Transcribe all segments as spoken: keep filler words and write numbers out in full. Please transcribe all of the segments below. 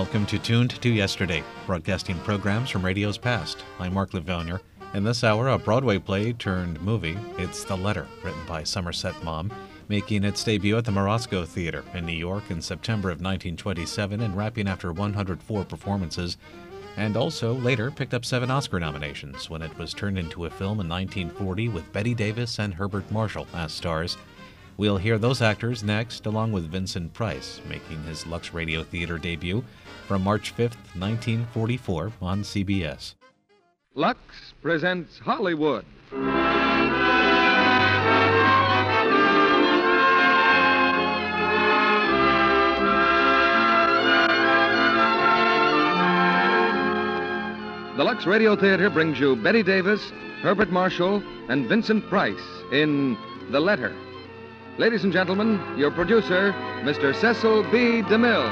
Welcome to Tuned to Yesterday, broadcasting programs from radio's past. I'm Mark Livonier. In this hour, a Broadway play turned movie. It's The Letter, written by Somerset Maugham, making its debut at the Morosco Theater in New York in September of nineteen twenty-seven and wrapping after one hundred four performances, and also later picked up seven Oscar nominations when it was turned into a film in nineteen forty with Bette Davis and Herbert Marshall as stars. We'll hear those actors next, along with Vincent Price, making his Lux Radio Theater debut from March fifth, nineteen forty-four on C B S. Lux presents Hollywood. The Lux Radio Theater brings you Bette Davis, Herbert Marshall, and Vincent Price in The Letter. Ladies and gentlemen, your producer, Mister Cecil B. DeMille.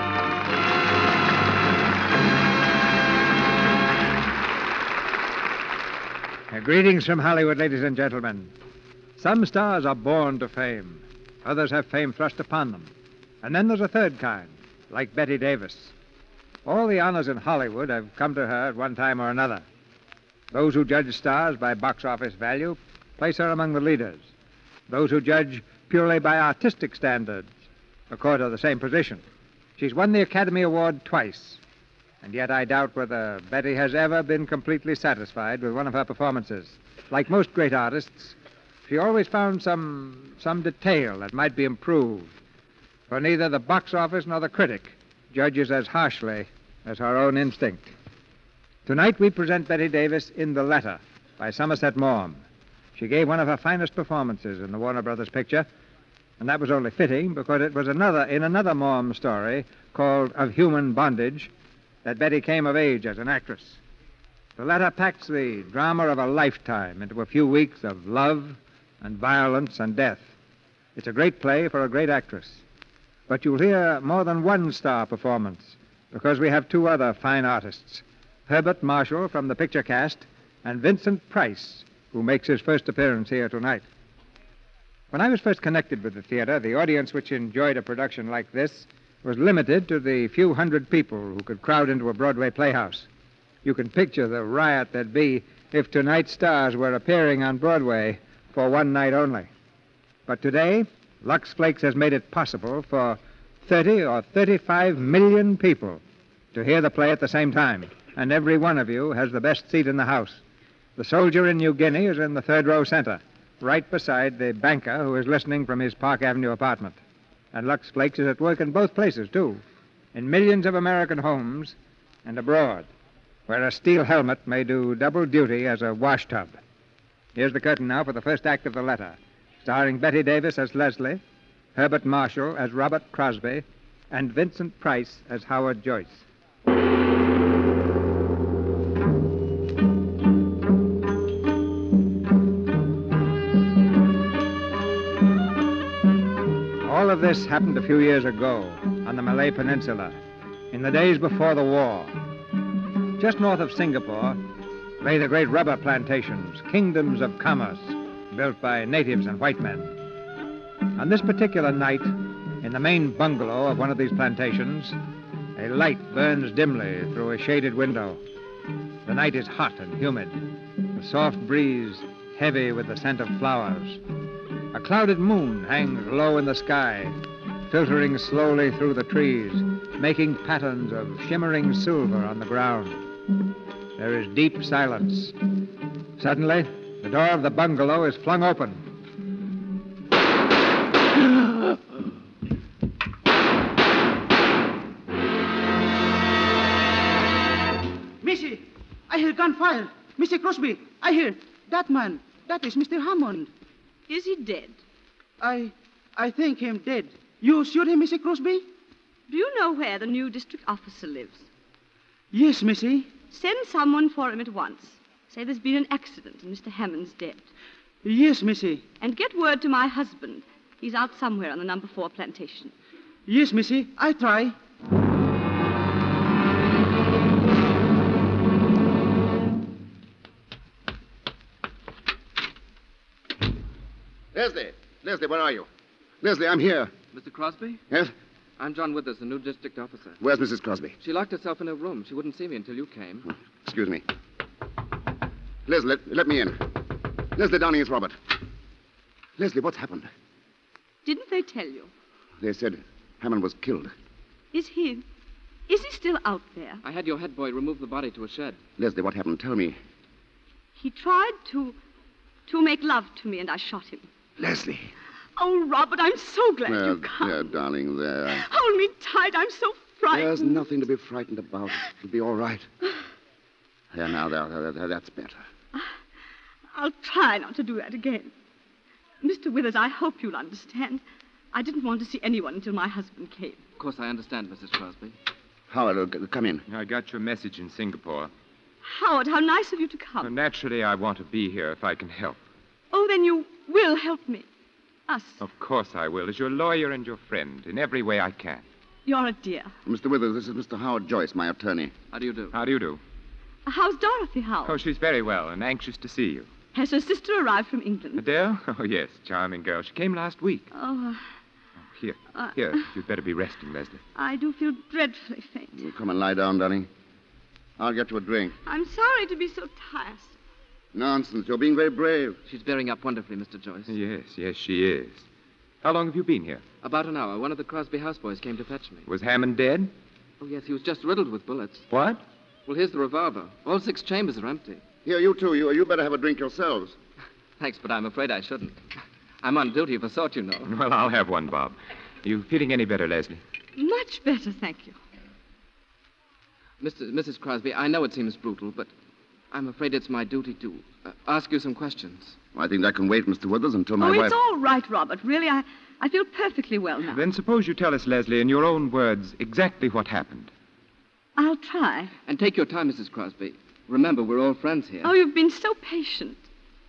Uh, greetings from Hollywood, ladies and gentlemen. Some stars are born to fame. Others have fame thrust upon them. And then there's a third kind, like Bette Davis. All the honors in Hollywood have come to her at one time or another. Those who judge stars by box office value place her among the leaders. Those who judge purely by artistic standards accord her the same position. She's won the Academy Award twice, and yet I doubt whether Bette has ever been completely satisfied with one of her performances. Like most great artists, she always found some some detail that might be improved, for neither the box office nor the critic judges as harshly as her own instinct. Tonight we present Bette Davis in The Letter by Somerset Maugham. She gave one of her finest performances in the Warner Brothers picture, and that was only fitting because it was another in another Maugham story called Of Human Bondage that Bette came of age as an actress. The Letter packs the drama of a lifetime into a few weeks of love and violence and death. It's a great play for a great actress. But you'll hear more than one star performance because we have two other fine artists, Herbert Marshall from the picture cast and Vincent Price, who makes his first appearance here tonight. When I was first connected with the theater, the audience which enjoyed a production like this was limited to the few hundred people who could crowd into a Broadway playhouse. You can picture the riot there'd be if tonight's stars were appearing on Broadway for one night only. But today, Lux Flakes has made it possible for thirty or thirty-five million people to hear the play at the same time, and every one of you has the best seat in the house. The soldier in New Guinea is in the third row center, right beside the banker who is listening from his Park Avenue apartment. And Lux Flakes is at work in both places, too, in millions of American homes and abroad, where a steel helmet may do double duty as a wash tub. Here's the curtain now for the first act of The Letter, starring Bette Davis as Leslie, Herbert Marshall as Robert Crosby, and Vincent Price as Howard Joyce. All of this happened a few years ago on the Malay Peninsula, in the days before the war. Just north of Singapore lay the great rubber plantations, kingdoms of commerce, built by natives and white men. On this particular night, in the main bungalow of one of these plantations, a light burns dimly through a shaded window. The night is hot and humid, the soft breeze heavy with the scent of flowers. A clouded moon hangs low in the sky, filtering slowly through the trees, making patterns of shimmering silver on the ground. There is deep silence. Suddenly, the door of the bungalow is flung open. Missy, I hear gunfire. Mister Crosby, I hear. That man, that is Mister Hammond. Is he dead? I I think him dead. You shoot him, Mister Crosby? Do you know where the new district officer lives? Yes, Missy. Send someone for him at once. Say there's been an accident and Mister Hammond's dead. Yes, Missy. And get word to my husband. He's out somewhere on the number four plantation. Yes, Missy. I try. Leslie, Leslie, where are you? Leslie, I'm here. Mister Crosby? Yes? I'm John Withers, the new district officer. Where's Missus Crosby? She locked herself in her room. She wouldn't see me until you came. Oh, excuse me. Leslie, let, let me in. Leslie Downing, it's Robert. Leslie, what's happened? Didn't they tell you? They said Hammond was killed. Is he... Is he still out there? I had your head boy remove the body to a shed. Leslie, what happened? Tell me. He tried to... to make love to me, and I shot him. Leslie. Oh, Robert, I'm so glad There, you come. there, darling, there. Hold me tight. I'm so frightened. There's nothing to be frightened about. It'll be all right. There, now, there, there, there, that's better. I'll try not to do that again. Mister Withers, I hope you'll understand. I didn't want to see anyone until my husband came. Of course, I understand, Missus Crosby. Howard, uh, c- come in. I got your message in Singapore. Howard, how nice of you to Well, come. naturally, I want to be here if I can help. Oh, then you will help me. Us. Of course I will, as your lawyer and your friend, in every way I can. You're a dear. Mister Withers, this is Mister Howard Joyce, my attorney. How do you do? How do you do? How's Dorothy, Howard? Oh, she's very well and anxious to see you. Has her sister arrived from England? Adele? Oh, yes, charming girl. She came last week. Oh, Here, Uh, here. You'd better be resting, Leslie. I do feel dreadfully faint. You come and lie down, darling. I'll get you a drink. I'm sorry to be so tiresome. Nonsense. You're being very brave. She's bearing up wonderfully, Mister Joyce. Yes, yes, she is. How long have you been here? About an hour. One of the Crosby houseboys came to fetch me. Was Hammond dead? Oh, yes, he was just riddled with bullets. What? Well, here's the revolver. All six chambers are empty. Here, you two. You, you better have a drink yourselves. Thanks, but I'm afraid I shouldn't. I'm on duty of assault, you know. Well, I'll have one, Bob. Are you feeling any better, Leslie? Much better, thank you. Mister Missus Crosby, I know it seems brutal, but I'm afraid it's my duty to uh, ask you some questions. I think that can wait, Mister Withers, until my oh, wife... it's all right, Robert. Really, I, I feel perfectly well now. Then suppose you tell us, Leslie, in your own words, exactly what happened. I'll try. And take your time, Missus Crosby. Remember, we're all friends here. Oh, you've been so patient.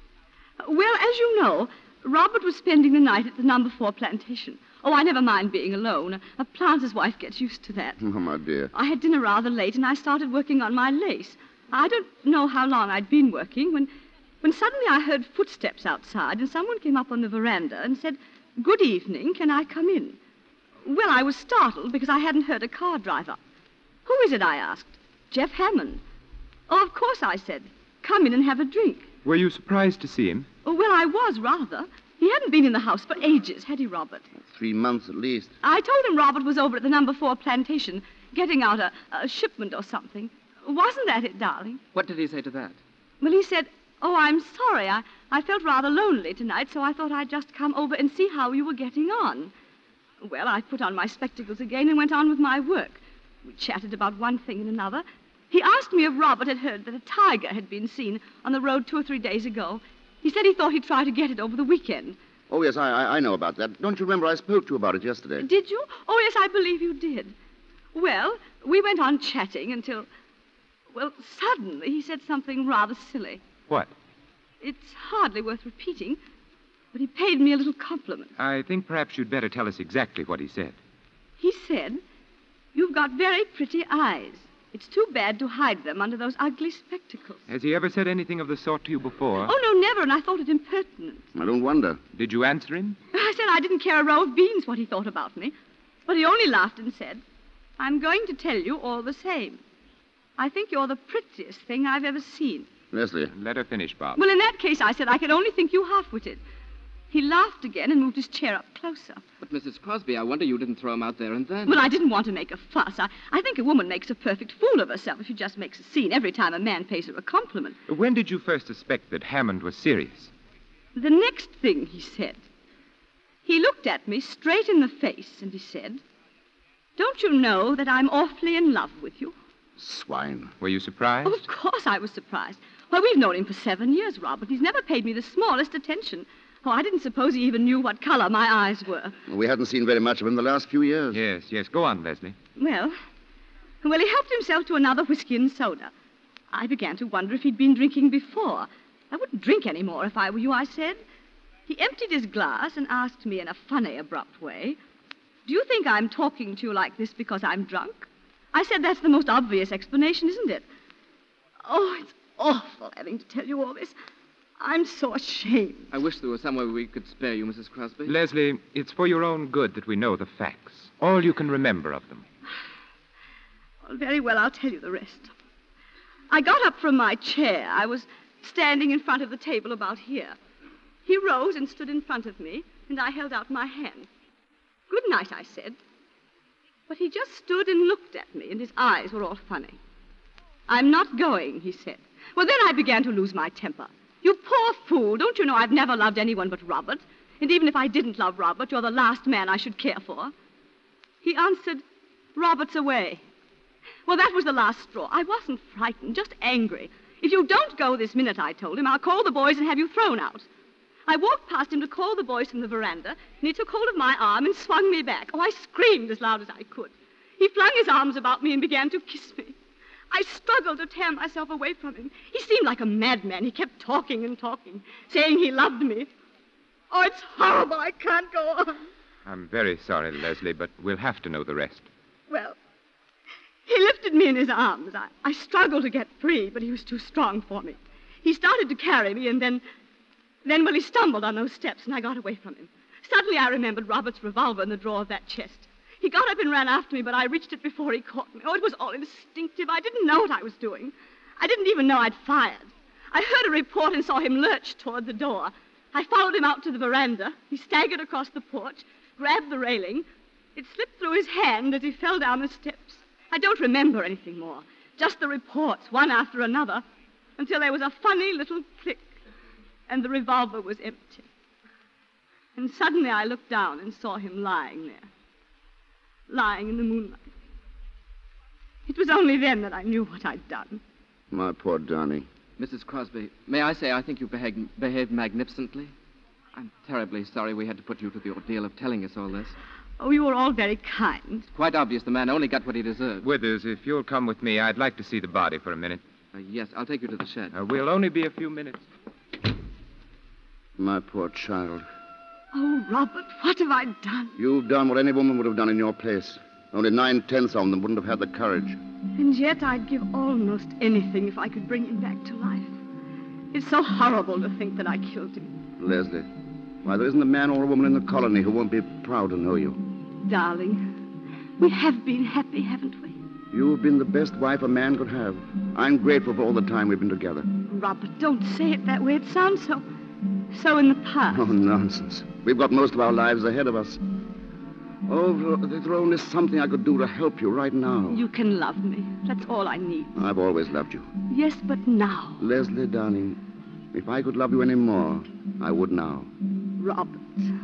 Well, as you know, Robert was spending the night at the number four plantation. Oh, I never mind being alone. A, a planter's wife gets used to that. Oh, my dear. I had dinner rather late, and I started working on my lace. I don't know how long I'd been working when, when suddenly I heard footsteps outside, and someone came up on the veranda and said, "Good evening, can I come in?" Well, I was startled because I hadn't heard a car drive up. "Who is it?" I asked. "Jeff Hammond." "Oh, of course," I said. "Come in and have a drink." Were you surprised to see him? Oh, well, I was, rather. He hadn't been in the house for ages, had he, Robert? Three months at least. I told him Robert was over at the number four plantation, getting out a, a shipment or something. Wasn't that it, darling? What did he say to that? Well, he said, "Oh, I'm sorry. I, I felt rather lonely tonight, so I thought I'd just come over and see how you were getting on." Well, I put on my spectacles again and went on with my work. We chatted about one thing and another. He asked me if Robert had heard that a tiger had been seen on the road two or three days ago. He said he thought he'd try to get it over the weekend. Oh, yes, I, I I know about that. Don't you remember I spoke to you about it yesterday? Did you? Oh, yes, I believe you did. Well, we went on chatting until, well, suddenly he said something rather silly. What? It's hardly worth repeating, but he paid me a little compliment. I think perhaps you'd better tell us exactly what he said. He said, "You've got very pretty eyes. It's too bad to hide them under those ugly spectacles." Has he ever said anything of the sort to you before? Oh, no, never, and I thought it impertinent. I don't wonder. Did you answer him? I said I didn't care a row of beans what he thought about me, but he only laughed and said, "I'm going to tell you all the same. I think you're the prettiest thing I've ever seen." Leslie. Let her finish, Bob. Well, in that case, I said, I could only think you half-witted. He laughed again and moved his chair up closer. But, Missus Crosby, I wonder you didn't throw him out there and then. Well, I didn't want to make a fuss. I, I think a woman makes a perfect fool of herself if she just makes a scene every time a man pays her a compliment. When did you first suspect that Hammond was serious? The next thing he said, he looked at me straight in the face and he said, "Don't you know that I'm awfully in love with you?" Swine. Were you surprised? Oh, of course I was surprised. Well, we've known him for seven years, Robert. He's never paid me the smallest attention. Oh, I didn't suppose he even knew what color my eyes were. We hadn't seen very much of him the last few years. Yes, yes. Go on, Leslie. Well, well, he helped himself to another whiskey and soda. I began to wonder if he'd been drinking before. I wouldn't drink any more if I were you, I said. He emptied his glass and asked me in a funny, abrupt way, "Do you think I'm talking to you like this because I'm drunk?" I said, "That's the most obvious explanation, isn't it?" Oh, it's awful having to tell you all this. I'm so ashamed. I wish there was some way we could spare you, Missus Crosby. Leslie, it's for your own good that we know the facts. All you can remember of them. Well, very well, I'll tell you the rest. I got up from my chair. I was standing in front of the table about here. He rose and stood in front of me, and I held out my hand. Good night, I said. But he just stood and looked at me, and his eyes were all funny. I'm not going, he said. Well, then I began to lose my temper. You poor fool, don't you know I've never loved anyone but Robert? And even if I didn't love Robert, you're the last man I should care for. He answered, Robert's away. Well, that was the last straw. I wasn't frightened, just angry. If you don't go this minute, I told him, I'll call the boys and have you thrown out. I walked past him to call the boys from the veranda, and he took hold of my arm and swung me back. Oh, I screamed as loud as I could. He flung his arms about me and began to kiss me. I struggled to tear myself away from him. He seemed like a madman. He kept talking and talking, saying he loved me. Oh, it's horrible. I can't go on. I'm very sorry, Leslie, but we'll have to know the rest. Well, he lifted me in his arms. I, I struggled to get free, but he was too strong for me. He started to carry me, and then, then, well, he stumbled on those steps, and I got away from him. Suddenly, I remembered Robert's revolver in the drawer of that chest. He got up and ran after me, but I reached it before he caught me. Oh, it was all instinctive. I didn't know what I was doing. I didn't even know I'd fired. I heard a report and saw him lurch toward the door. I followed him out to the veranda. He staggered across the porch, grabbed the railing. It slipped through his hand as he fell down the steps. I don't remember anything more, just the reports, one after another, until there was a funny little click, and the revolver was empty. And suddenly I looked down and saw him lying there. Lying in the moonlight. It was only then that I knew what I'd done. My poor Donnie. Missus Crosby, may I say I think you behaved, behaved magnificently? I'm terribly sorry we had to put you to the ordeal of telling us all this. Oh, you were all very kind. It's quite obvious the man only got what he deserved. Withers, if you'll come with me, I'd like to see the body for a minute. Uh, yes, I'll take you to the shed. Uh, we'll only be a few minutes. My poor child. Oh, Robert, what have I done? You've done what any woman would have done in your place. Only nine-tenths of them wouldn't have had the courage. And yet I'd give almost anything if I could bring him back to life. It's so horrible to think that I killed him. Leslie, why, there isn't a man or a woman in the colony who won't be proud to know you. Darling, we have been happy, haven't we? You've been the best wife a man could have. I'm grateful for all the time we've been together. Robert, don't say it that way. It sounds so... so in the past. Oh, nonsense. We've got most of our lives ahead of us. Oh, if there only something I could do to help you right now. You can love me. That's all I need. I've always loved you. Yes, but now. Leslie, darling, if I could love you any more, I would now. Robert.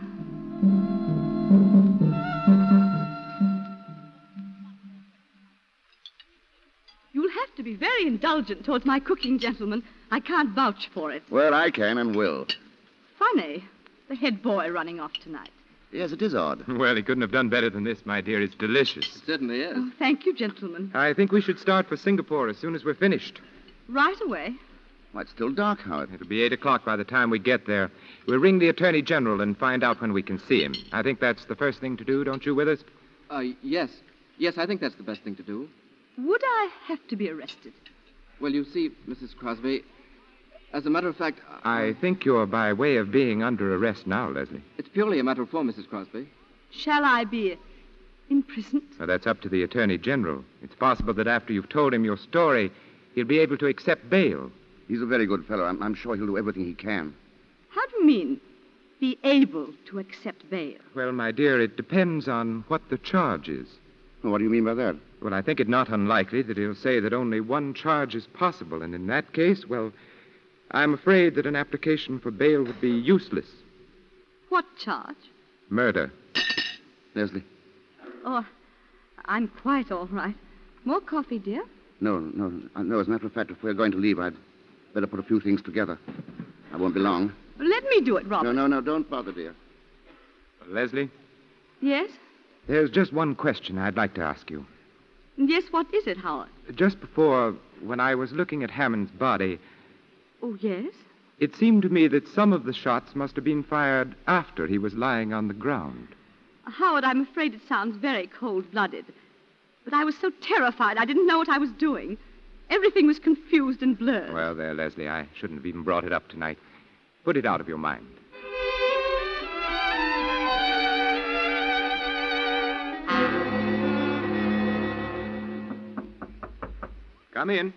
You'll have to be very indulgent towards my cooking, gentlemen. I can't vouch for it. Well, I can and will. Funny, the head boy running off tonight. Yes, it is odd. Well, he couldn't have done better than this, my dear. It's delicious. It certainly is. Oh, thank you, gentlemen. I think we should start for Singapore as soon as we're finished. Right away. Why, it's still dark, Howard. It'll be eight o'clock by the time we get there. We'll ring the Attorney General and find out when we can see him. I think that's the first thing to do, don't you, Withers? Uh, yes. Yes, I think that's the best thing to do. Would I have to be arrested? Well, you see, Missus Crosby, as a matter of fact... Uh, I think you're by way of being under arrest now, Leslie. It's purely a matter of form, Missus Crosby. Shall I be imprisoned? Well, that's up to the Attorney General. It's possible that after you've told him your story, he'll be able to accept bail. He's a very good fellow. I'm, I'm sure he'll do everything he can. How do you mean, be able to accept bail? Well, my dear, it depends on what the charge is. Well, what do you mean by that? Well, I think it not unlikely that he'll say that only one charge is possible, and in that case, well, I'm afraid that an application for bail would be useless. What charge? Murder. Leslie? Oh, I'm quite all right. More coffee, dear? No, no, no. As a matter of fact, if we're going to leave, I'd better put a few things together. I won't be long. Let me do it, Robert. No, no, no. Don't bother, dear. Leslie? Yes? There's just one question I'd like to ask you. Yes, what is it, Howard? Just before, when I was looking at Hammond's body... Oh, yes? It seemed to me that some of the shots must have been fired after he was lying on the ground. Howard, I'm afraid it sounds very cold-blooded. But I was so terrified, I didn't know what I was doing. Everything was confused and blurred. Well, there, Leslie, I shouldn't have even brought it up tonight. Put it out of your mind. Come in.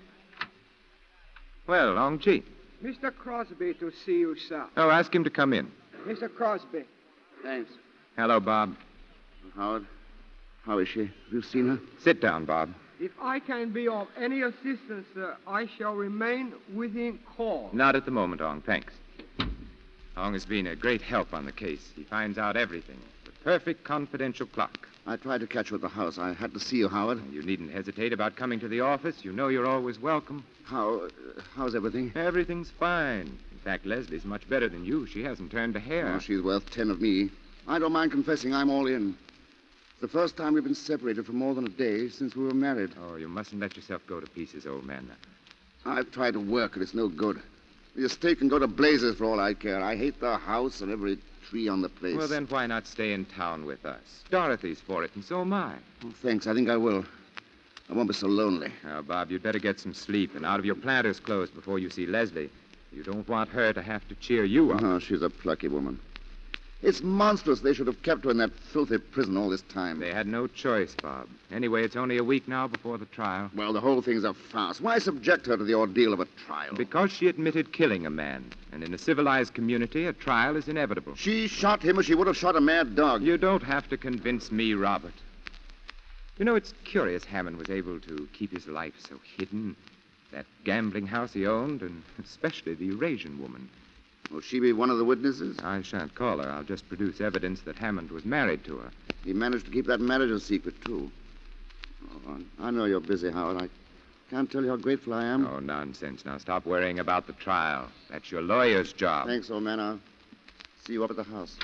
Well, Long G. Mister Crosby to see you, sir. Oh, ask him to come in. Mister Crosby. Thanks. Hello, Bob. Howard, how is she? Have you seen her? Sit down, Bob. If I can be of any assistance, sir, I shall remain within call. Not at the moment, Ong. Thanks. Ong has been a great help on the case. He finds out everything. The perfect confidential clock. I tried to catch you at the house. I had to see you, Howard. You needn't hesitate about coming to the office. You know you're always welcome. How? Uh, how's everything? Everything's fine. In fact, Leslie's much better than you. She hasn't turned a hair. Oh, she's worth ten of me. I don't mind confessing I'm all in. It's the first time we've been separated for more than a day since we were married. Oh, you mustn't let yourself go to pieces, old man. I've tried to work, and it's no good. The estate can go to blazes for all I care. I hate the house and every tree on the place. Well, then why not stay in town with us? Dorothy's for it, and so am I. Oh, thanks. I think I will. I won't be so lonely. Now, Bob, you'd better get some sleep and out of your planter's clothes before you see Leslie. You don't want her to have to cheer you up. Oh, she's a plucky woman. It's monstrous they should have kept her in that filthy prison all this time. They had no choice, Bob. Anyway, it's only a week now before the trial. Well, the whole thing's a farce. Why subject her to the ordeal of a trial? Because she admitted killing a man. And in a civilized community, a trial is inevitable. She shot him as she would have shot a mad dog. You don't have to convince me, Robert. You know, it's curious Hammond was able to keep his life so hidden. That gambling house he owned, and especially the Eurasian woman. Will she be one of the witnesses? I shan't call her. I'll just produce evidence that Hammond was married to her. He managed to keep that marriage a secret, too. Oh, I know you're busy, Howard. I can't tell you how grateful I am. Oh, nonsense. Now, stop worrying about the trial. That's your lawyer's job. Thanks, old man. I'll see you up at the house.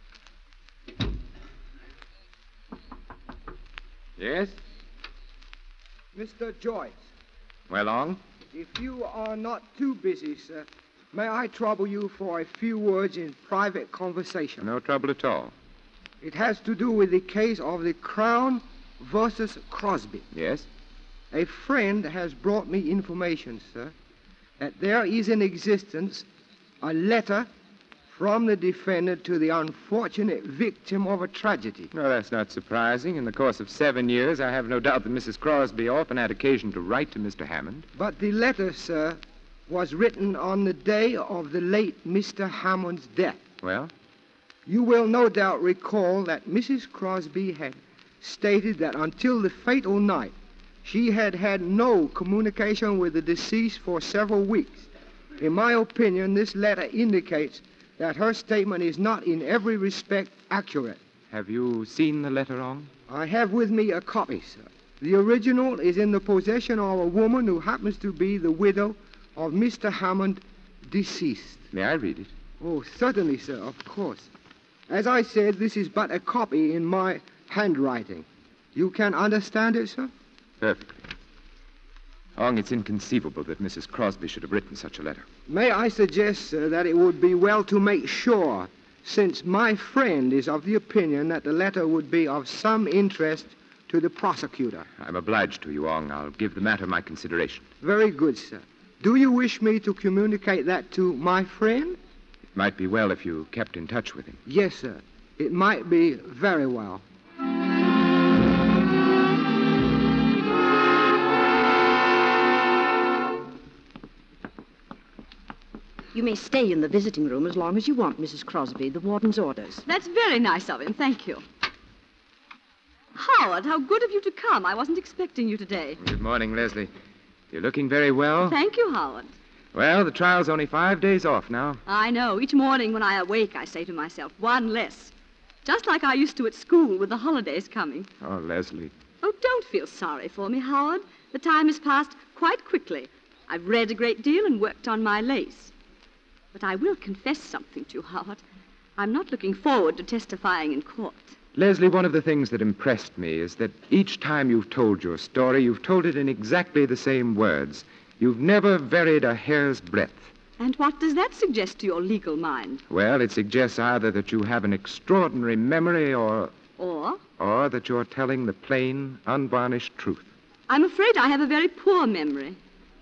Yes? Mister Joyce. Well, Long? If you are not too busy, sir, may I trouble you for a few words in private conversation? No trouble at all. It has to do with the case of the Crown versus Crosby. Yes? A friend has brought me information, sir, that there is in existence a letter from the defendant to the unfortunate victim of a tragedy. No, that's not surprising. In the course of seven years, I have no doubt that Missus Crosby often had occasion to write to Mister Hammond. But the letter, sir, was written on the day of the late Mister Hammond's death. Well? You will no doubt recall that Missus Crosby had stated that until the fatal night, she had had no communication with the deceased for several weeks. In my opinion, this letter indicates that her statement is not in every respect accurate. Have you seen the letter, Ong? I have with me a copy, sir. The original is in the possession of a woman who happens to be the widow of Mister Hammond, deceased. May I read it? Oh, certainly, sir, of course. As I said, this is but a copy in my handwriting. You can understand it, sir? Perfectly. Ong, it's inconceivable that Missus Crosby should have written such a letter. May I suggest, sir, that it would be well to make sure, since my friend is of the opinion that the letter would be of some interest to the prosecutor. I'm obliged to you, Ong. I'll give the matter my consideration. Very good, sir. Do you wish me to communicate that to my friend? It might be well if you kept in touch with him. Yes, sir. It might be very well. You may stay in the visiting room as long as you want, Missus Crosby. The warden's orders. That's very nice of him. Thank you. Howard, how good of you to come. I wasn't expecting you today. Good morning, Leslie. You're looking very well. Thank you, Howard. Well, the trial's only five days off now. I know. Each morning when I awake, I say to myself, one less. Just like I used to at school with the holidays coming. Oh, Leslie. Oh, don't feel sorry for me, Howard. The time has passed quite quickly. I've read a great deal and worked on my lace. But I will confess something to you, Howard. I'm not looking forward to testifying in court. Leslie, one of the things that impressed me is that each time you've told your story, you've told it in exactly the same words. You've never varied a hair's breadth. And what does that suggest to your legal mind? Well, it suggests either that you have an extraordinary memory or... Or? Or that you're telling the plain, unvarnished truth. I'm afraid I have a very poor memory.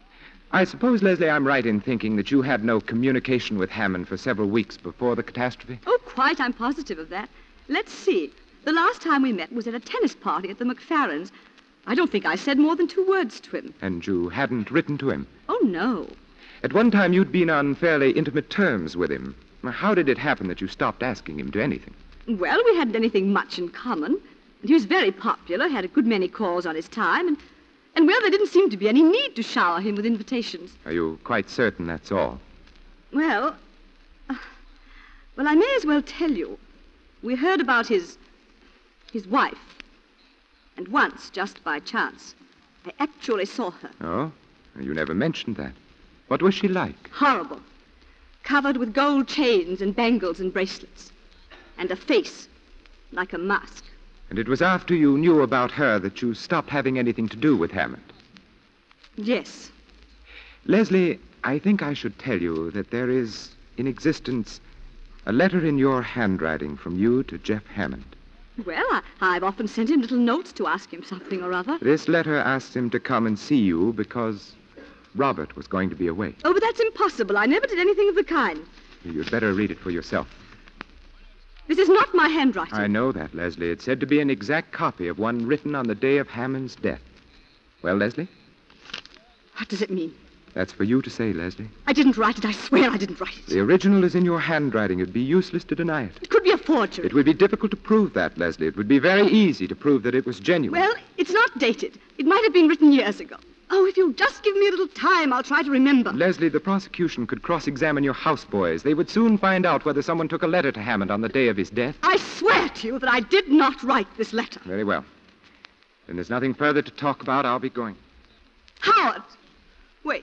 I suppose, Leslie, I'm right in thinking that you had no communication with Hammond for several weeks before the catastrophe? Oh, quite. I'm positive of that. Let's see. The last time we met was at a tennis party at the McFarrens'. I don't think I said more than two words to him. And you hadn't written to him? Oh, no. At one time, you'd been on fairly intimate terms with him. How did it happen that you stopped asking him to anything? Well, we hadn't anything much in common. And he was very popular, had a good many calls on his time, and, and well, there didn't seem to be any need to shower him with invitations. Are you quite certain that's all? Well, uh, well, I may as well tell you. We heard about his, his wife. And once, just by chance, I actually saw her. Oh? You never mentioned that. What was she like? Horrible. Covered with gold chains and bangles and bracelets. And a face like a mask. And it was after you knew about her that you stopped having anything to do with Hammond? Yes. Leslie, I think I should tell you that there is, in existence, a letter in your handwriting from you to Jeff Hammond. Well, I, I've often sent him little notes to ask him something or other. This letter asked him to come and see you because Robert was going to be away. Oh, but that's impossible. I never did anything of the kind. You'd better read it for yourself. This is not my handwriting. I know that, Leslie. It's said to be an exact copy of one written on the day of Hammond's death. Well, Leslie? What does it mean? That's for you to say, Leslie. I didn't write it. I swear I didn't write it. The original is in your handwriting. It'd be useless to deny it. It could be a forgery. It would be difficult to prove that, Leslie. It would be very easy to prove that it was genuine. Well, it's not dated. It might have been written years ago. Oh, if you'll just give me a little time, I'll try to remember. Leslie, the prosecution could cross-examine your houseboys. They would soon find out whether someone took a letter to Hammond on the day of his death. I swear to you that I did not write this letter. Very well. Then there's nothing further to talk about. I'll be going. Howard! Wait.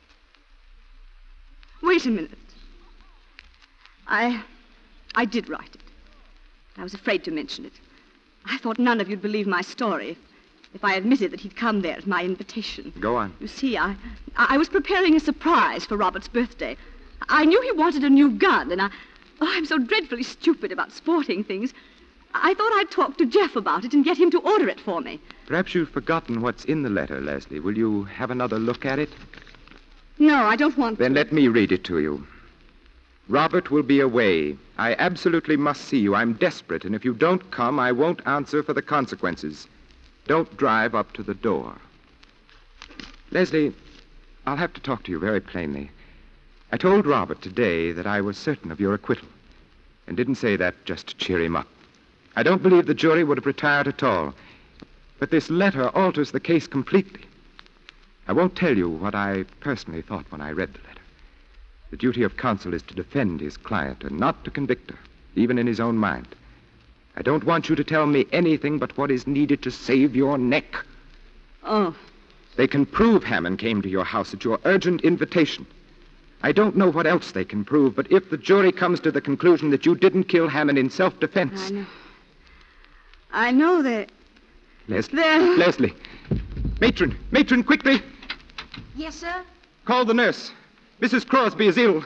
Wait a minute. I... I did write it. I was afraid to mention it. I thought none of you'd believe my story if I admitted that he'd come there at my invitation. Go on. You see, I, I was preparing a surprise for Robert's birthday. I knew he wanted a new gun, and I... Oh, I'm so dreadfully stupid about sporting things. I thought I'd talk to Jeff about it and get him to order it for me. Perhaps you've forgotten what's in the letter, Leslie. Will you have another look at it? No, I don't want to. Then let me read it to you. Robert will be away. I absolutely must see you. I'm desperate, and if you don't come, I won't answer for the consequences. Don't drive up to the door. Leslie, I'll have to talk to you very plainly. I told Robert today that I was certain of your acquittal, and didn't say that just to cheer him up. I don't believe the jury would have retired at all, but this letter alters the case completely. I won't tell you what I personally thought when I read the letter. The duty of counsel is to defend his client and not to convict her, even in his own mind. I don't want you to tell me anything but what is needed to save your neck. Oh. They can prove Hammond came to your house at your urgent invitation. I don't know what else they can prove, but if the jury comes to the conclusion that you didn't kill Hammond in self-defense... I know. I know that... Leslie. They're... Leslie. Matron. Matron, quickly. Yes, sir? Call the nurse. Missus Crosby is ill.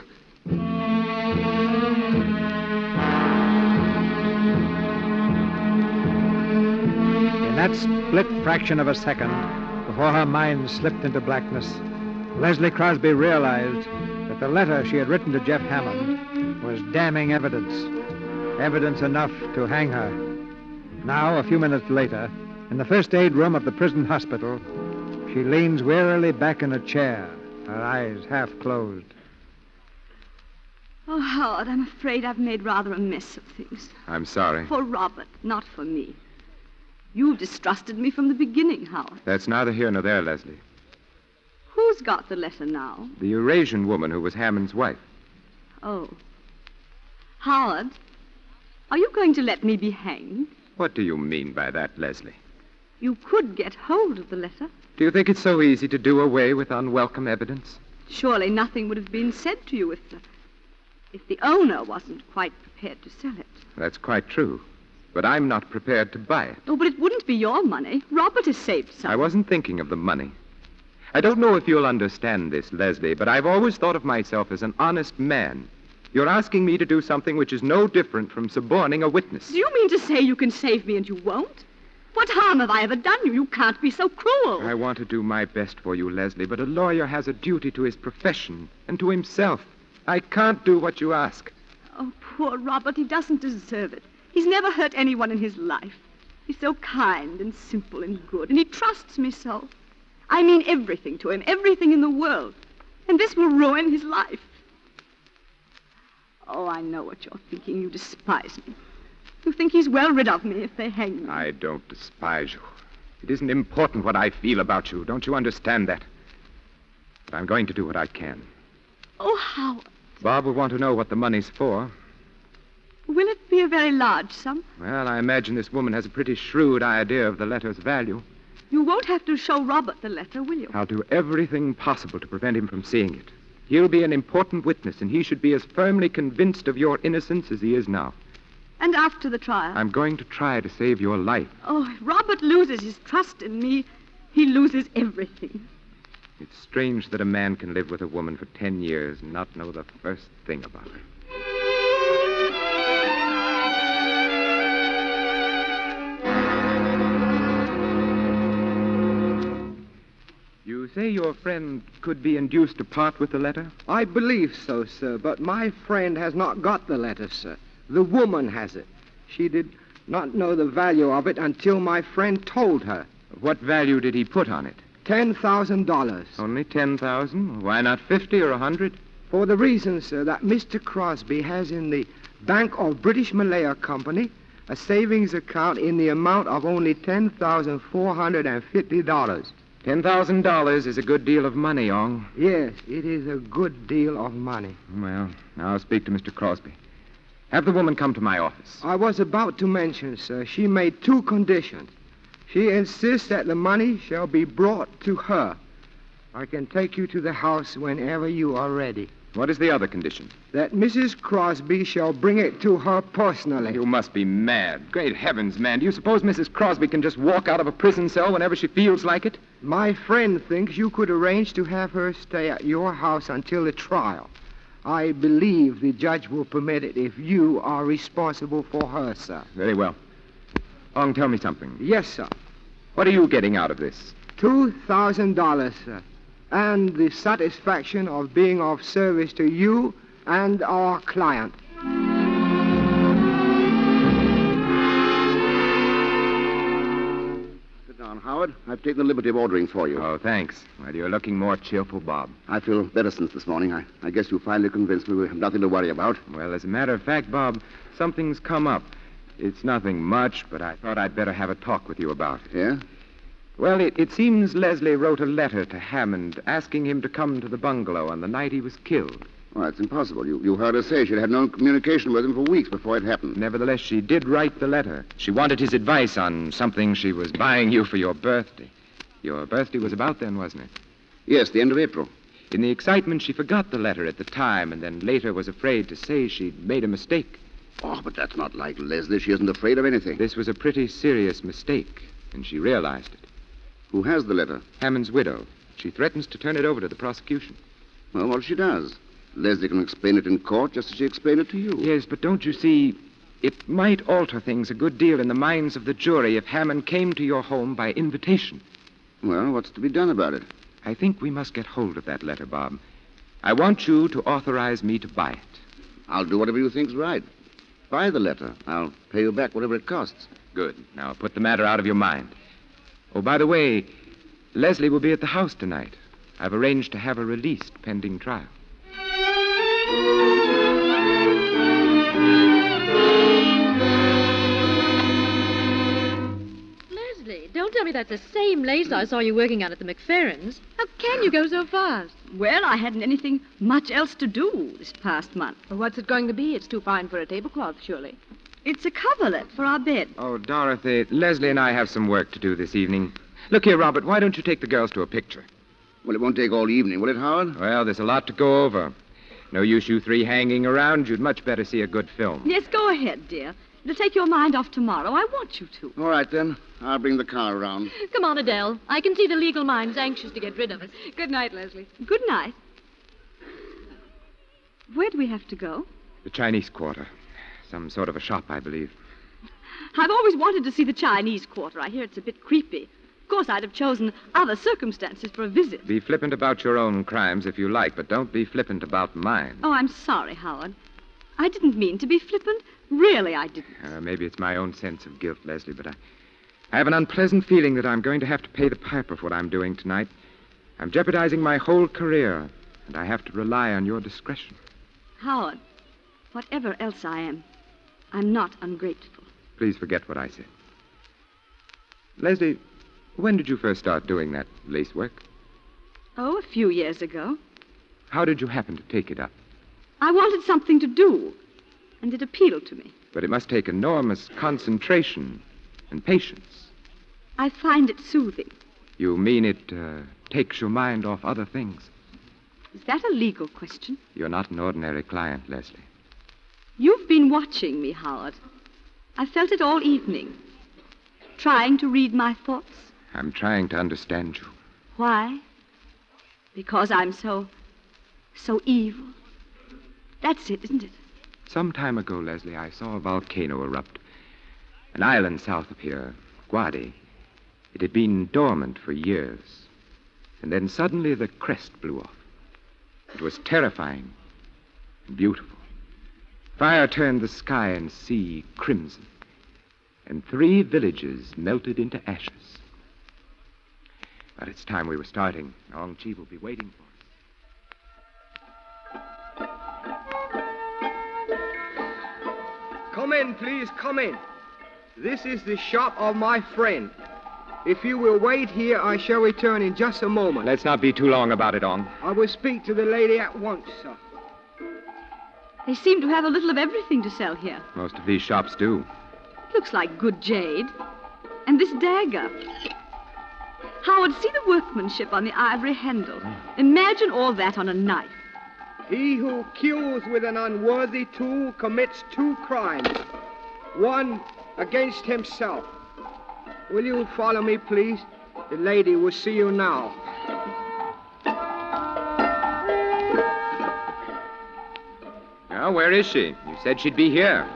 In that split fraction of a second, before her mind slipped into blackness, Leslie Crosby realized that the letter she had written to Jeff Hammond was damning evidence. Evidence enough to hang her. Now, a few minutes later, in the first aid room of the prison hospital, she leans wearily back in a chair, her eyes half closed. Oh, Howard, I'm afraid I've made rather a mess of things. I'm sorry. For Robert, not for me. You've distrusted me from the beginning, Howard. That's neither here nor there, Leslie. Who's got the letter now? The Eurasian woman who was Hammond's wife. Oh. Howard, are you going to let me be hanged? What do you mean by that, Leslie? You could get hold of the letter. Do you think it's so easy to do away with unwelcome evidence? Surely nothing would have been said to you if the, if the owner wasn't quite prepared to sell it. That's quite true. But I'm not prepared to buy it. Oh, but it wouldn't be your money. Robert has saved some. I wasn't thinking of the money. I don't know if you'll understand this, Leslie, but I've always thought of myself as an honest man. You're asking me to do something which is no different from suborning a witness. Do you mean to say you can save me and you won't? What harm have I ever done you? You can't be so cruel. I want to do my best for you, Leslie, but a lawyer has a duty to his profession and to himself. I can't do what you ask. Oh, poor Robert. He doesn't deserve it. He's never hurt anyone in his life. He's so kind and simple and good, and he trusts me so. I mean everything to him, everything in the world. And this will ruin his life. Oh, I know what you're thinking. You despise me. You think he's well rid of me if they hang me. I don't despise you. It isn't important what I feel about you. Don't you understand that? But I'm going to do what I can. Oh, Howard. Bob will want to know what the money's for. Will it be a very large sum? Well, I imagine this woman has a pretty shrewd idea of the letter's value. You won't have to show Robert the letter, will you? I'll do everything possible to prevent him from seeing it. He'll be an important witness, and he should be as firmly convinced of your innocence as he is now. And after the trial? I'm going to try to save your life. Oh, if Robert loses his trust in me, he loses everything. It's strange that a man can live with a woman for ten years and not know the first thing about her. You say your friend could be induced to part with the letter? I believe so, sir, but my friend has not got the letter, sir. The woman has it. She did not know the value of it until my friend told her. What value did he put on it? Ten thousand dollars. Only ten thousand? Why not fifty or a hundred? For the reason, sir, that Mister Crosby has in the Bank of British Malaya Company a savings account in the amount of only ten thousand four hundred and fifty dollars. Ten thousand dollars is a good deal of money, Ong. Yes, it is a good deal of money. Well, now I'll speak to Mister Crosby. Have the woman come to my office. I was about to mention, sir, she made two conditions. She insists that the money shall be brought to her. I can take you to the house whenever you are ready. What is the other condition? That Missus Crosby shall bring it to her personally. You must be mad. Great heavens, man. Do you suppose Missus Crosby can just walk out of a prison cell whenever she feels like it? My friend thinks you could arrange to have her stay at your house until the trial. I believe the judge will permit it if you are responsible for her, sir. Very well. Ong, tell me something. Yes, sir. What are you getting out of this? Two thousand dollars, sir. And the satisfaction of being of service to you and our client. Sit down, Howard. I've taken the liberty of ordering for you. Oh, thanks. Well, you're looking more cheerful, Bob. I feel better since this morning. I, I guess you finally convinced me we have nothing to worry about. Well, as a matter of fact, Bob, something's come up. It's nothing much, but I thought I'd better have a talk with you about it. Yeah? Well, it, it seems Leslie wrote a letter to Hammond asking him to come to the bungalow on the night he was killed. Well, that's impossible. You, you heard her say she'd had no communication with him for weeks before it happened. Nevertheless, she did write the letter. She wanted his advice on something she was buying you for your birthday. Your birthday was about then, wasn't it? Yes, the end of April. In the excitement, she forgot the letter at the time and then later was afraid to say she'd made a mistake. Oh, but that's not like Leslie. She isn't afraid of anything. This was a pretty serious mistake, and she realized it. Who has the letter? Hammond's widow. She threatens to turn it over to the prosecution. Well, what if she does? Leslie can explain it in court just as she explained it to you. Yes, but don't you see, it might alter things a good deal in the minds of the jury if Hammond came to your home by invitation. Well, what's to be done about it? I think we must get hold of that letter, Bob. I want you to authorize me to buy it. I'll do whatever you think's right. Buy the letter. I'll pay you back whatever it costs. Good. Now put the matter out of your mind. Oh, by the way, Leslie will be at the house tonight. I've arranged to have her released pending trial. Leslie, don't tell me that's the same lace I saw you working on at the McFerrins. How can you go so fast? Well, I hadn't anything much else to do this past month. Well, what's it going to be? It's too fine for a tablecloth, surely. It's a coverlet for our bed. Oh, Dorothy, Leslie and I have some work to do this evening. Look here, Robert, why don't you take the girls to a picture? Well, it won't take all evening, will it, Howard? Well, there's a lot to go over. No use you three hanging around. You'd much better see a good film. Yes, go ahead, dear. It'll take your mind off tomorrow. I want you to. All right, then. I'll bring the car around. Come on, Adele. I can see the legal mind's anxious to get rid of us. Good night, Leslie. Good night. Where do we have to go? The Chinese Quarter. Some sort of a shop, I believe. I've always wanted to see the Chinese Quarter. I hear it's a bit creepy. Of course, I'd have chosen other circumstances for a visit. Be flippant about your own crimes if you like, but don't be flippant about mine. Oh, I'm sorry, Howard. I didn't mean to be flippant. Really, I didn't. Uh, maybe it's my own sense of guilt, Leslie, but I, I have an unpleasant feeling that I'm going to have to pay the piper for what I'm doing tonight. I'm jeopardizing my whole career, and I have to rely on your discretion. Howard, whatever else I am, I'm not ungrateful. Please forget what I said. Leslie, when did you first start doing that lace work? Oh, a few years ago. How did you happen to take it up? I wanted something to do, and it appealed to me. But it must take enormous concentration and patience. I find it soothing. You mean it uh, takes your mind off other things? Is that a legal question? You're not an ordinary client, Leslie. You've been watching me, Howard. I felt it all evening. Trying to read my thoughts. I'm trying to understand you. Why? Because I'm so, so evil. That's it, isn't it? Some time ago, Leslie, I saw a volcano erupt. An island south of here, Guadi. It had been dormant for years. And then suddenly the crest blew off. It was terrifying and beautiful. Fire turned the sky and sea crimson. And three villages melted into ashes. But it's time we were starting. Ong Chi will be waiting for us. Come in, please, come in. This is the shop of my friend. If you will wait here, I shall return in just a moment. Let's not be too long about it, Ong. I will speak to the lady at once, sir. They seem to have a little of everything to sell here. Most of these shops do. Looks like good jade. And this dagger. Howard, see the workmanship on the ivory handle. Imagine all that on a knife. He who kills with an unworthy tool commits two crimes. One against himself. Will you follow me, please? The lady will see you now. Now, where is she? You said she'd be here.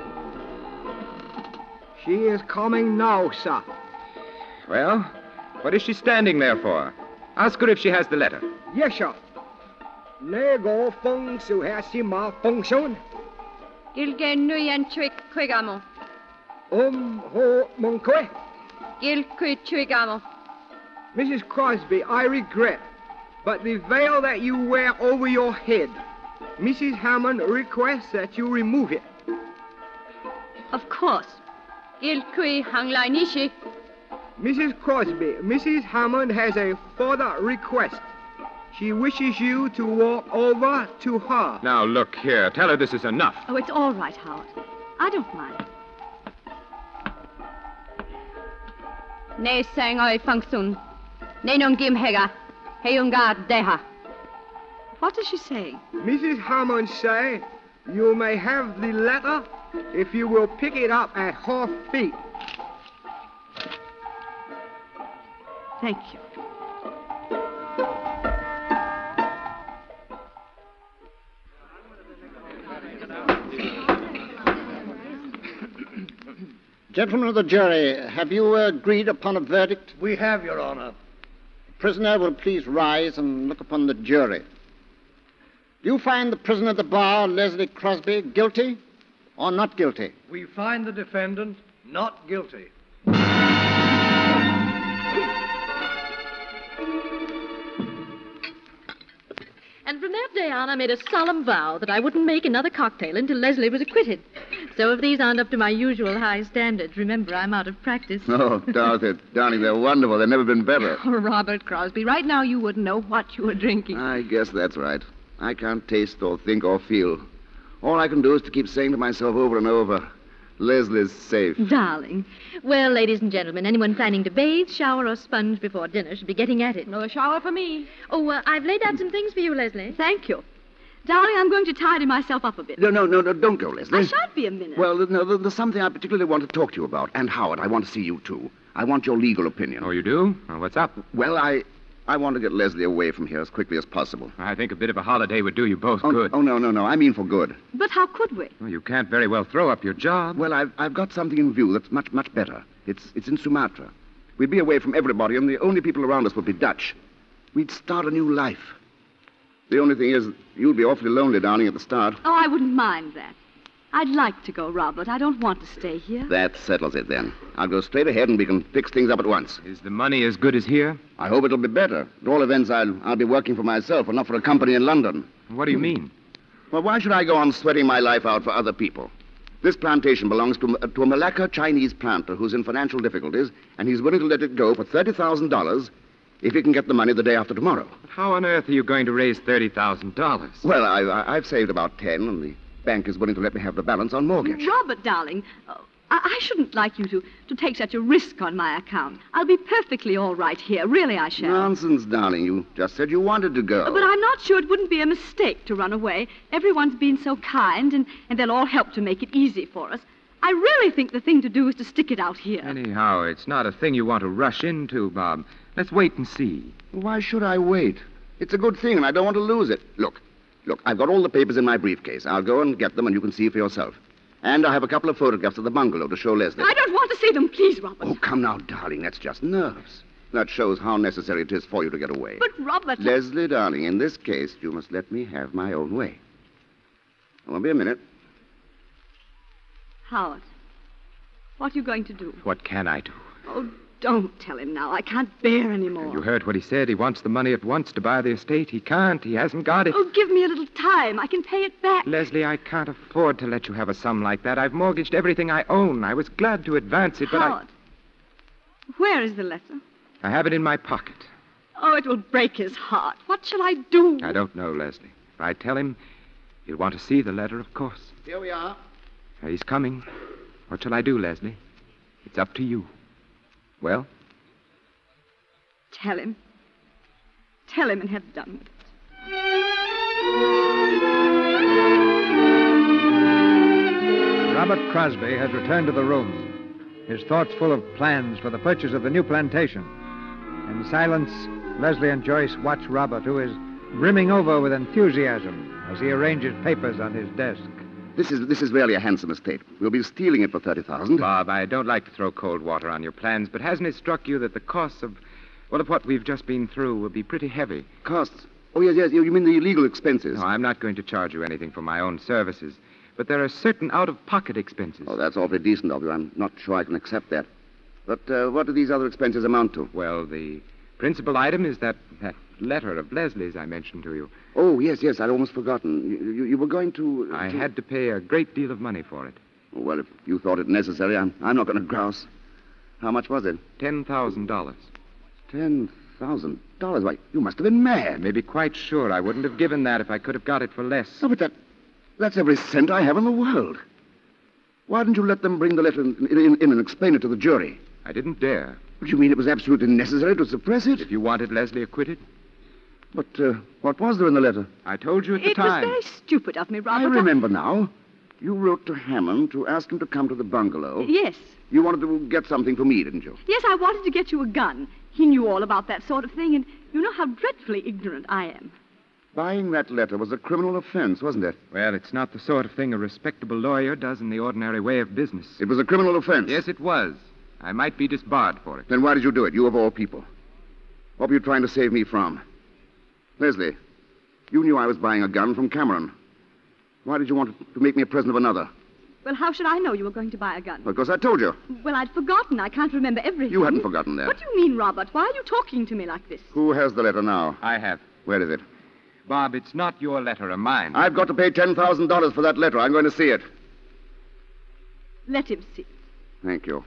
She is coming now, sir. Well, what is she standing there for? Ask her if she has the letter. Yes, sir. Nego feng su ha si ma feng shun. Gilge nuyen trick quigamo. Um ho monkwe. Gil quid trigamo. Missus Crosby, I regret, but the veil that you wear over your head, Missus Hammond requests that you remove it. Of course. Gil kui hang lai nishi. Missus Crosby, Missus Hammond has a further request. She wishes you to walk over to her. Now, look here. Tell her this is enough. Oh, it's all right, Howard. I don't mind. Ne sang oi fangsun. Ne nong gim hega. Heyunga deha. What is she saying? Missus Hammond say you may have the letter if you will pick it up at her feet. Thank you. Gentlemen of the jury, have you uh, agreed upon a verdict? We have, Your Honor. The prisoner will please rise and look upon the jury. Do you find the prisoner at the bar, Leslie Crosby, guilty or not guilty? We find the defendant not guilty. And from that day on, I made a solemn vow that I wouldn't make another cocktail until Leslie was acquitted. So if these aren't up to my usual high standards, remember, I'm out of practice. Oh, Dorothy, darling, they're wonderful. They've never been better. Oh, Robert Crosby, right now you wouldn't know what you were drinking. I guess that's right. I can't taste or think or feel. All I can do is to keep saying to myself over and over, Leslie's safe. Darling. Well, ladies and gentlemen, anyone planning to bathe, shower, or sponge before dinner should be getting at it. No shower for me. Oh, uh, I've laid out some things for you, Leslie. Thank you. Darling, I'm going to tidy myself up a bit. No, no, no, no, don't go, Leslie. I shan't be a minute. Well, no, there's something I particularly want to talk to you about. And, Howard, I want to see you, too. I want your legal opinion. Oh, you do? Well, what's up? Well, I... I want to get Leslie away from here as quickly as possible. I think a bit of a holiday would do you both Oh, good. oh no, no, no. I mean for good. But how could we? Well, you can't very well throw up your job. Well, I've, I've got something in view that's much, much better. It's, it's in Sumatra. We'd be away from everybody, and the only people around us would be Dutch. We'd start a new life. The only thing is, you'd be awfully lonely, darling, at the start. Oh, I wouldn't mind that. I'd like to go, Robert. I don't want to stay here. That settles it, then. I'll go straight ahead, and we can fix things up at once. Is the money as good as here? I hope it'll be better. At all events, I'll, I'll be working for myself and not for a company in London. What do you mean? Well, why should I go on sweating my life out for other people? This plantation belongs to, to a Malacca Chinese planter who's in financial difficulties, and he's willing to let it go for thirty thousand dollars if he can get the money the day after tomorrow. But how on earth are you going to raise thirty thousand dollars? Well, I, I, I've saved about ten, and the bank is willing to let me have the balance on mortgage. Robert, darling, uh, I, I shouldn't like you to, to take such a risk on my account. I'll be perfectly all right here. Really, I shall. Nonsense, darling. You just said you wanted to go. But I'm not sure it wouldn't be a mistake to run away. Everyone's been so kind, and, and they'll all help to make it easy for us. I really think the thing to do is to stick it out here. Anyhow, it's not a thing you want to rush into, Bob. Let's wait and see. Why should I wait? It's a good thing, and I don't want to lose it. Look, look, I've got all the papers in my briefcase. I'll go and get them, and you can see for yourself. And I have a couple of photographs of the bungalow to show Leslie. I don't want to see them, please, Robert. Oh, come now, darling. That's just nerves. That shows how necessary it is for you to get away. But, Robert... Leslie, darling, in this case, you must let me have my own way. It won't be a minute. Howard, what are you going to do? What can I do? Oh, don't tell him now. I can't bear any more. You heard what he said. He wants the money at once to buy the estate. He can't. He hasn't got it. Oh, give me a little time. I can pay it back. Leslie, I can't afford to let you have a sum like that. I've mortgaged everything I own. I was glad to advance it, but Howard, I... where is the letter? I have it in my pocket. Oh, it will break his heart. What shall I do? I don't know, Leslie. If I tell him, he'll want to see the letter, of course. Here we are. He's coming. What shall I do, Leslie? It's up to you. Well? Tell him. Tell him and have done with it. Robert Crosby has returned to the room, his thoughts full of plans for the purchase of the new plantation. In silence, Leslie and Joyce watch Robert, who is brimming over with enthusiasm as he arranges papers on his desk. This is this is really a handsome estate. We'll be stealing it for thirty thousand. Bob, I don't like to throw cold water on your plans, but hasn't it struck you that the costs of, well, of what we've just been through will be pretty heavy? Costs? Oh, yes, yes. You mean the legal expenses? No, I'm not going to charge you anything for my own services, but there are certain out-of-pocket expenses. Oh, that's awfully decent of you. I'm not sure I can accept that. But uh, what do these other expenses amount to? Well, the principal item is that, that letter of Leslie's I mentioned to you. Oh, yes, yes. I'd almost forgotten. You, you, you were going to... Uh, I to... had to pay a great deal of money for it. Well, if you thought it necessary, I'm, I'm not going to grouse. How much was it? Ten thousand dollars. Ten thousand dollars? Why, you must have been mad. I may be quite sure I wouldn't have given that if I could have got it for less. No, but that... that's every cent I have in the world. Why didn't you let them bring the letter in, in, in and explain it to the jury? I didn't dare. But you mean it was absolutely necessary to suppress it? If you wanted Leslie acquitted. But uh, what was there in the letter? I told you at the it time. It was very stupid of me, Robert. I remember now. You wrote to Hammond to ask him to come to the bungalow. Yes. You wanted to get something for me, didn't you? Yes, I wanted to get you a gun. He knew all about that sort of thing, and you know how dreadfully ignorant I am. Buying that letter was a criminal offense, wasn't it? Well, it's not the sort of thing a respectable lawyer does in the ordinary way of business. It was a criminal offense? Yes, it was. I might be disbarred for it. Then why did you do it, you of all people? What were you trying to save me from? Leslie, you knew I was buying a gun from Cameron. Why did you want to make me a present of another? Well, how should I know you were going to buy a gun? Because I told you. Well, I'd forgotten. I can't remember everything. You hadn't forgotten that. What do you mean, Robert? Why are you talking to me like this? Who has the letter now? I have. Where is it? Bob, it's not your letter or mine. I've got to pay ten thousand dollars for that letter. I'm going to see it. Let him see it. Thank you.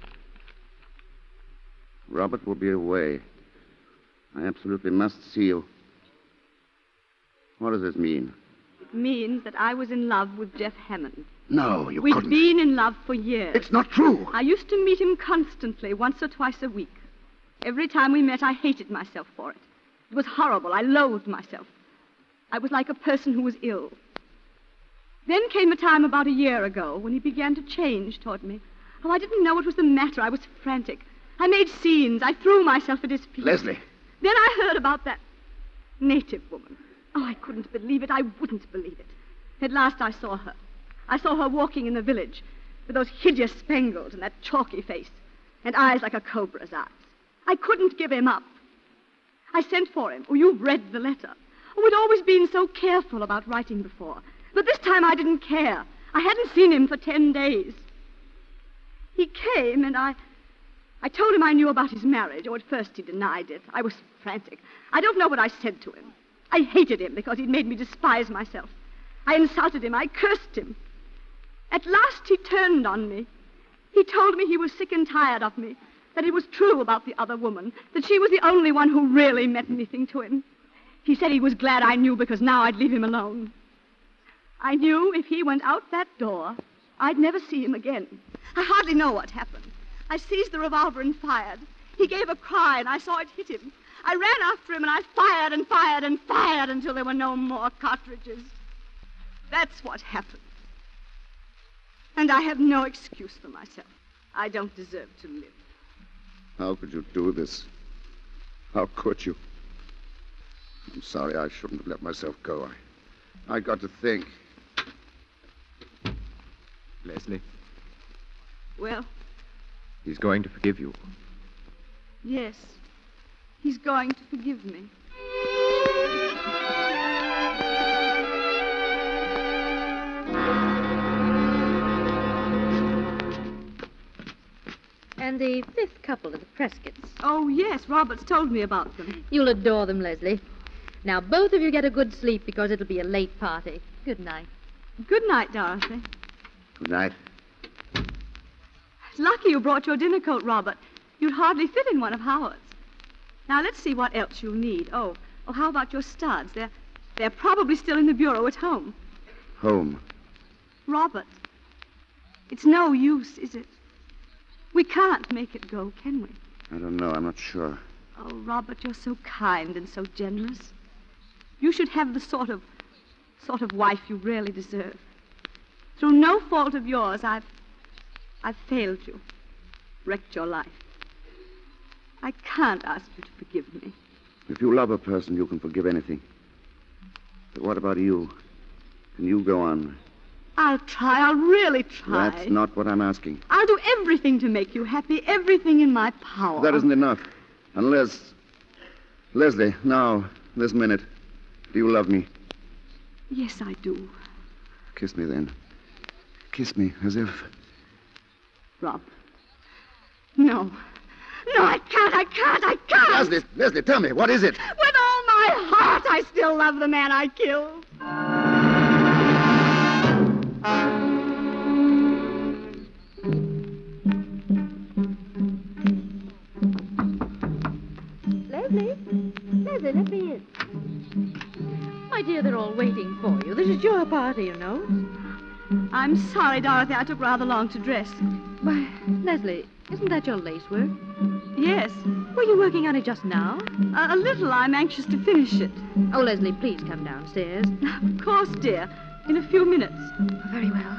Robert will be away. I absolutely must see you. What does this mean? It means that I was in love with Jeff Hammond. No, you We'd couldn't. been in love for years. It's not true. I used to meet him constantly, once or twice a week. Every time we met, I hated myself for it. It was horrible. I loathed myself. I was like a person who was ill. Then came a time about a year ago when he began to change toward me. Oh, I didn't know what was the matter. I was frantic. I made scenes. I threw myself at his feet. Leslie. Then I heard about that native woman. Oh, I couldn't believe it. I wouldn't believe it. At last I saw her. I saw her walking in the village with those hideous spangles and that chalky face and eyes like a cobra's eyes. I couldn't give him up. I sent for him. Oh, you've read the letter. Oh, we'd always been so careful about writing before. But this time I didn't care. I hadn't seen him for ten days. He came and I... I told him I knew about his marriage. Oh, at first he denied it. I was frantic. I don't know what I said to him. I hated him because he'd made me despise myself. I insulted him. I cursed him. At last he turned on me. He told me he was sick and tired of me, that it was true about the other woman, that she was the only one who really meant anything to him. He said he was glad I knew because now I'd leave him alone. I knew if he went out that door, I'd never see him again. I hardly know what happened. I seized the revolver and fired. He gave a cry and I saw it hit him. I ran after him and I fired and fired and fired until there were no more cartridges. That's what happened. And I have no excuse for myself. I don't deserve to live. How could you do this? How could you? I'm sorry, I shouldn't have let myself go. I, I got to think. Leslie, Well, he's going to forgive you. yes. He's going to forgive me. And the fifth couple of the Prescotts. Oh, yes. Robert's told me about them. You'll adore them, Leslie. Now, both of you get a good sleep because it'll be a late party. Good night. Good night, Dorothy. Good night. It's lucky you brought your dinner coat, Robert. You'd hardly fit in one of Howard's. Now, let's see what else you'll need. Oh, oh, how about your studs? They're, they're probably still in the bureau at home. Home. Robert, it's no use, is it? We can't make it go, can we? I don't know. I'm not sure. Oh, Robert, you're so kind and so generous. You should have the sort of, sort of wife you really deserve. Through no fault of yours, I've, I've failed you, wrecked your life. I can't ask you to forgive me. If you love a person, you can forgive anything. But what about you? Can you go on? I'll try. I'll really try. That's not what I'm asking. I'll do everything to make you happy, everything in my power. That isn't enough. Unless... Leslie, now, this minute, do you love me? Yes, I do. Kiss me then. Kiss me as if... Rob. No. No, I can't, I can't, I can't. Leslie, Leslie, tell me, what is it? With all my heart, I still love the man I killed. Leslie? Leslie, let me in. My dear, they're all waiting for you. This is your party, you know. I'm sorry, Dorothy. I took rather long to dress. Why, Leslie, isn't that your lace work? Yes. Were you working on it just now? A, a little. I'm anxious to finish it. Oh, Leslie, please come downstairs. Of course, dear. In a few minutes. Very well.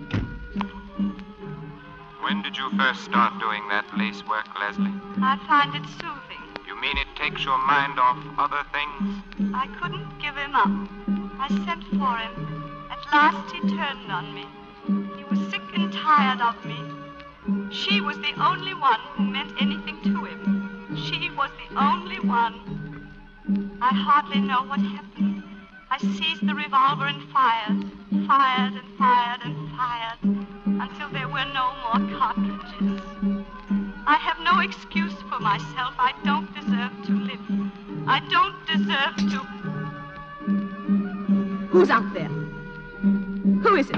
When did you first start doing that lace work, Leslie? I find it soothing. You mean it takes your mind off other things? I couldn't give him up. I sent for him. At last he turned on me. He was sick and tired of me. She was the only one who meant anything to him. She was the only one. I hardly know what happened. I seized the revolver and fired, fired and fired and fired, until there were no more cartridges. I have no excuse for myself. I don't deserve to live. I don't deserve to... Who's out there? Who is it?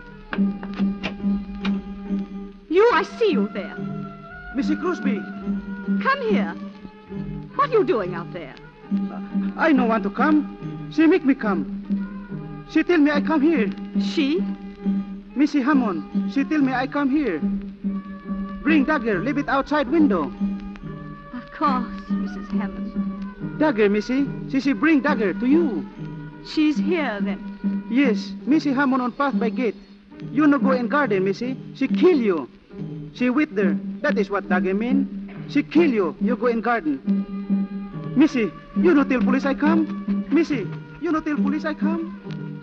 You, I see you there. Missus Crosby. Come here. What are you doing out there? Uh, I no want to come. She make me come. She tell me I come here. She? Missy Hammond. She tell me I come here. Bring dagger. Leave it outside window. Of course, Missus Hammond. Dagger, Missy. She say bring dagger to you. She's here, then? Yes. Missy Hammond on path by gate. You no go in garden, Missy. She kill you. She with there. That is what dagger mean. She kill you. You go in garden. Missy, you no tell police I come. Missy, you no tell police I come.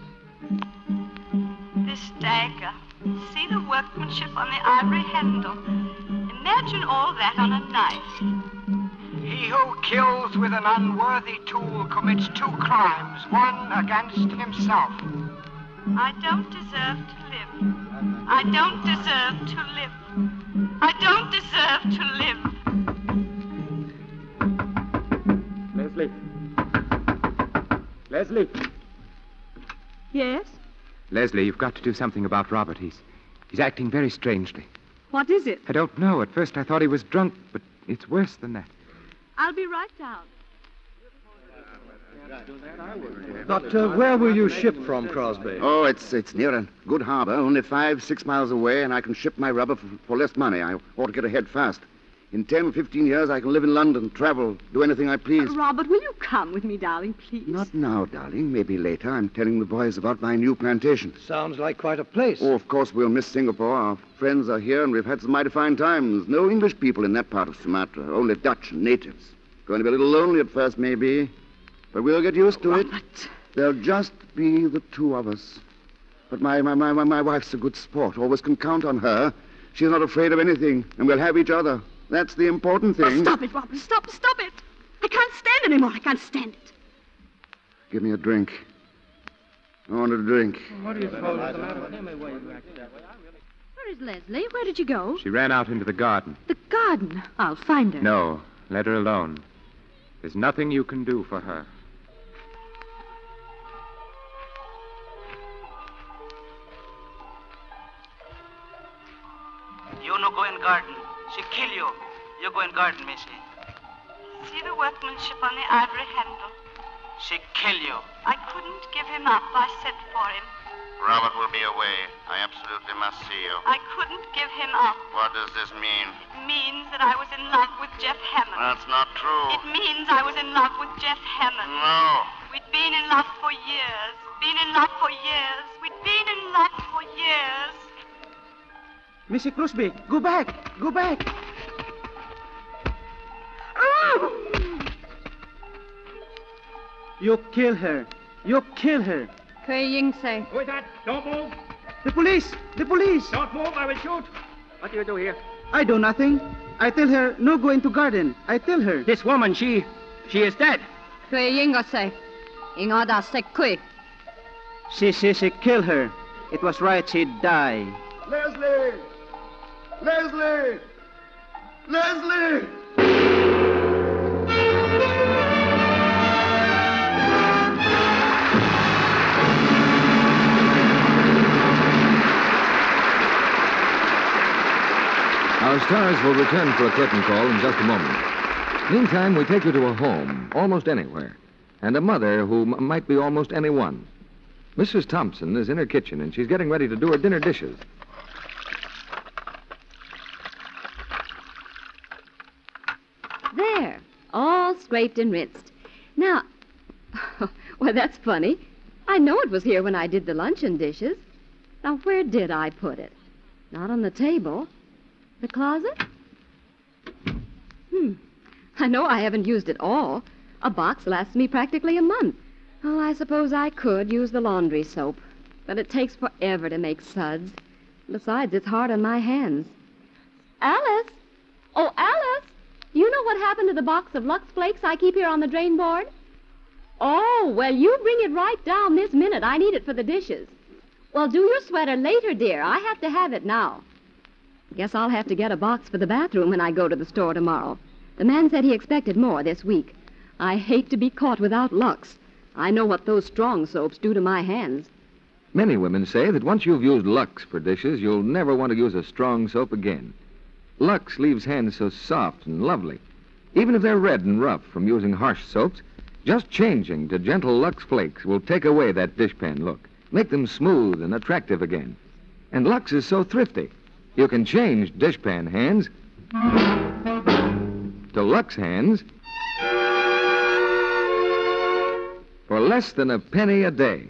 This dagger. See the workmanship on the ivory handle. Imagine all that on a knife. He who kills with an unworthy tool commits two crimes, one against himself. I don't deserve to live. I don't deserve to live. I don't deserve to live. Leslie. Leslie. Yes? Leslie, you've got to do something about Robert. He's, he's acting very strangely. What is it? I don't know. At first I thought he was drunk, but it's worse than that. I'll be right down. But uh, where will you ship from, Crosby? Oh, it's it's near a good harbor, only five, six miles away, and I can ship my rubber for, for less money. I ought to get ahead fast. In ten, fifteen years, I can live in London, travel, do anything I please. Uh, Robert, will you come with me, darling, please? Not now, darling. Maybe later. I'm telling the boys about my new plantation. Sounds like quite a place. Oh, of course, we'll miss Singapore. Our friends are here, and we've had some mighty fine times. No English people in that part of Sumatra, only Dutch and natives. Going to be a little lonely at first, maybe, but we'll get used to Robert. it. There'll just be the two of us. But my, my, my, my wife's a good sport. Always can count on her. She's not afraid of anything, and we'll have each other. That's the important thing. Oh, stop it, Robert. Stop, stop it. I can't stand it anymore. I can't stand it. Give me a drink. I want a drink. What do you suppose is the matter with him? Where is Leslie? Where did you go? She ran out into the garden. The garden. I'll find her. No, let her alone. There's nothing you can do for her. You no go in garden. She kill you. You go in garden, Missy. See the workmanship on the ivory handle. She kill you. I couldn't give him up. I sent for him. Robert will be away. I absolutely must see you. I couldn't give him up. What does this mean? It means that I was in love with Jeff Hammond. That's not true. It means I was in love with Jeff Hammond. No. We'd been in love for years. Been in love for years. We'd been in love for years. Missy Crosby, go back. Go back. You kill her. You kill her. Kuei Ying say. Who is that? Don't move. The police. The police. Don't move. I will shoot. What do you do here? I do nothing. I tell her no go into garden. I tell her. This woman, she, she is dead. Kuei Ying say. Inga da se kui. She, she, she kill her. It was right she die. Leslie! Leslie! Leslie! Our stars will return for a curtain call in just a moment. Meantime, we take you to a home, almost anywhere, and a mother who m- might be almost anyone. Missus Thompson is in her kitchen, and she's getting ready to do her dinner dishes. There, all scraped and rinsed. Now, well, that's funny. I know it was here when I did the luncheon dishes. Now, where did I put it? Not on the table. The closet? Hmm. I know I haven't used it all. A box lasts me practically a month. Oh, I suppose I could use the laundry soap. But it takes forever to make suds. Besides, it's hard on my hands. Alice! Oh, Alice! You know what happened to the box of Lux Flakes I keep here on the drain board? Oh, well, you bring it right down this minute. I need it for the dishes. Well, do your sweater later, dear. I have to have it now. Guess I'll have to get a box for the bathroom when I go to the store tomorrow. The man said he expected more this week. I hate to be caught without Lux. I know what those strong soaps do to my hands. Many women say that once you've used Lux for dishes, you'll never want to use a strong soap again. Lux leaves hands so soft and lovely. Even if they're red and rough from using harsh soaps, just changing to gentle Lux Flakes will take away that dishpan look, make them smooth and attractive again. And Lux is so thrifty. You can change dishpan hands to Lux hands for less than a penny a day.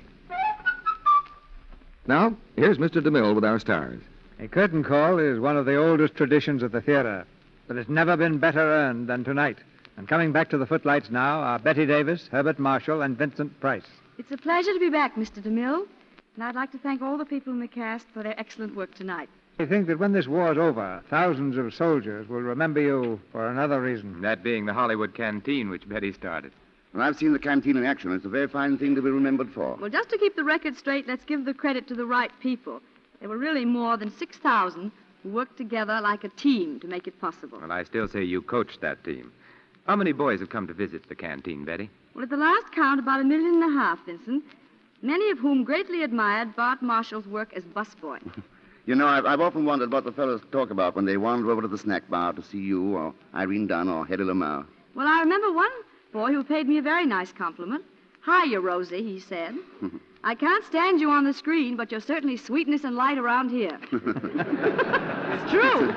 Now, here's Mister DeMille with our stars. A curtain call is one of the oldest traditions of the theater, but it's never been better earned than tonight. And coming back to the footlights now are Betty Davis, Herbert Marshall, and Vincent Price. It's a pleasure to be back, Mister DeMille. And I'd like to thank all the people in the cast for their excellent work tonight. I think that when this war's over, thousands of soldiers will remember you for another reason. That being the Hollywood Canteen, which Betty started. Well, I've seen the canteen in action. It's a very fine thing to be remembered for. Well, just to keep the record straight, let's give the credit to the right people. There were really more than six thousand who worked together like a team to make it possible. Well, I still say you coached that team. How many boys have come to visit the canteen, Betty? Well, at the last count, about a million and a half, Vincent. Many of whom greatly admired Bart Marshall's work as busboy. You know, I've, I've often wondered what the fellows talk about when they wander over to the snack bar to see you or Irene Dunn or Hedy Lamarr. Well, I remember one boy who paid me a very nice compliment. Hiya, Rosie, he said. I can't stand you on the screen, but you're certainly sweetness and light around here. It's true.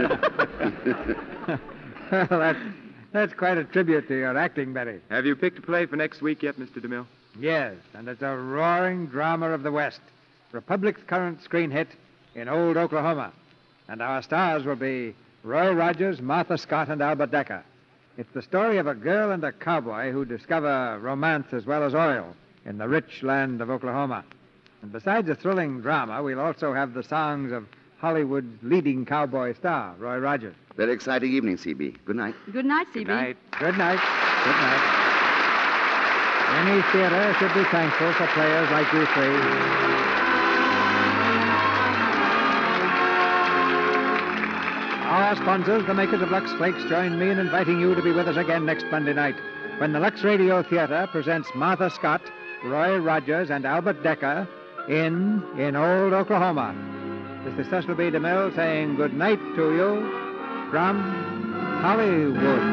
Well, that, that's quite a tribute to your acting, Betty. Have you picked a play for next week yet, Mister DeMille? Yes, and it's a roaring drama of the West. Republic's current screen hit in Old Oklahoma. And our stars will be Roy Rogers, Martha Scott, and Albert Decker. It's the story of a girl and a cowboy who discover romance as well as oil in the rich land of Oklahoma. And besides a thrilling drama, we'll also have the songs of Hollywood's leading cowboy star, Roy Rogers. Very exciting evening, C B. Good night. Good night, C B. Good night. Good night. Good night. Any theater should be thankful for players like you three. Our sponsors, the makers of Lux Flakes, join me in inviting you to be with us again next Monday night when the Lux Radio Theater presents Martha Scott, Roy Rogers, and Albert Decker in In Old Oklahoma. This is Cecil B. DeMille saying good night to you from Hollywood.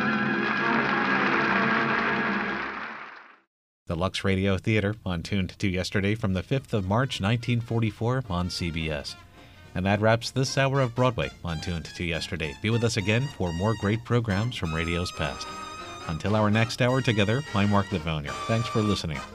The Lux Radio Theater on Tuned to Yesterday from the fifth of March, nineteen forty-four on C B S. And that wraps this hour of Broadway on Tuned to Yesterday. Be with us again for more great programs from radio's past. Until our next hour together, I'm Mark Livonia. Thanks for listening.